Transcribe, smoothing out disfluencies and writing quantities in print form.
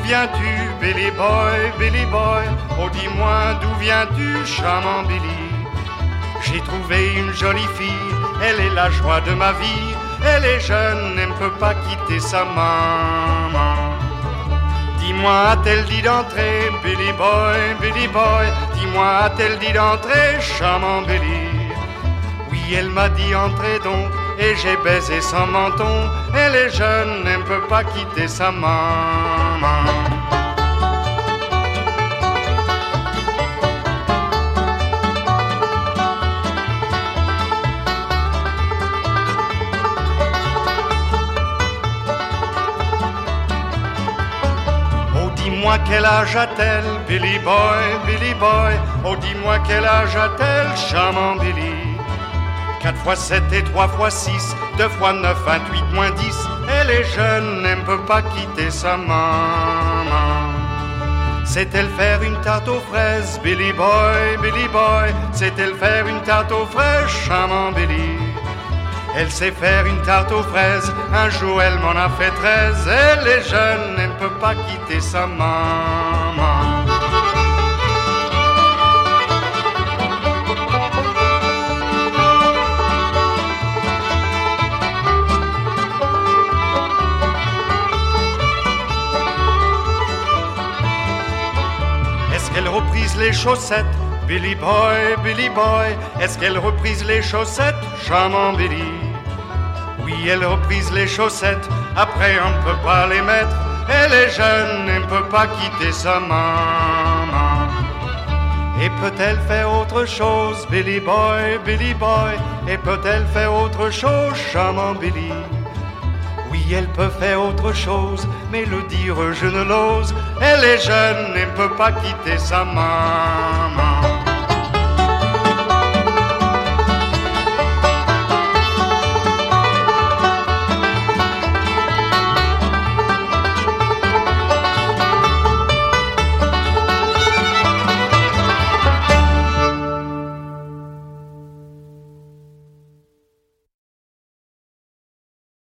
viens-tu, Billy Boy, Billy Boy? Oh, dis-moi, d'où viens-tu, charmant Billy? J'ai trouvé une jolie fille, elle est la joie de ma vie. Elle est jeune, elle ne peut pas quitter sa maman. Dis-moi, a-t-elle dit d'entrer, Billy Boy, Billy Boy? Dis-moi, a-t-elle dit d'entrer, charmant Billy? Oui, elle m'a dit entrer donc, et j'ai baisé son menton. Elle est jeune, elle ne peut pas quitter sa maman. Dis-moi quel âge a-t-elle, Billy Boy, Billy Boy? Oh, dis-moi quel âge a-t-elle, charmant Billy? 4 fois 7 et 3 fois 6, 2 fois 9, 28 moins 10. Elle est jeune, elle ne peut pas quitter sa maman. Sait-elle faire une tarte aux fraises, Billy Boy, Billy Boy? Sait-elle faire une tarte aux fraises, charmant Billy? Elle sait faire une tarte aux fraises, un jour elle m'en a fait 13. Elle est jeune, elle ne peut pas quitter sa maman. Est-ce qu'elle reprise les chaussettes, Billy Boy, Billy Boy? Est-ce qu'elle reprise les chaussettes, charmant Billy? Oui, elle reprise les chaussettes, après on ne peut pas les mettre. Elle est jeune, elle ne peut pas quitter sa maman. Et peut-elle faire autre chose, Billy Boy, Billy Boy? Et peut-elle faire autre chose, charmant Billy? Oui, elle peut faire autre chose, mais le dire je ne l'ose. Elle est jeune, elle ne peut pas quitter sa maman.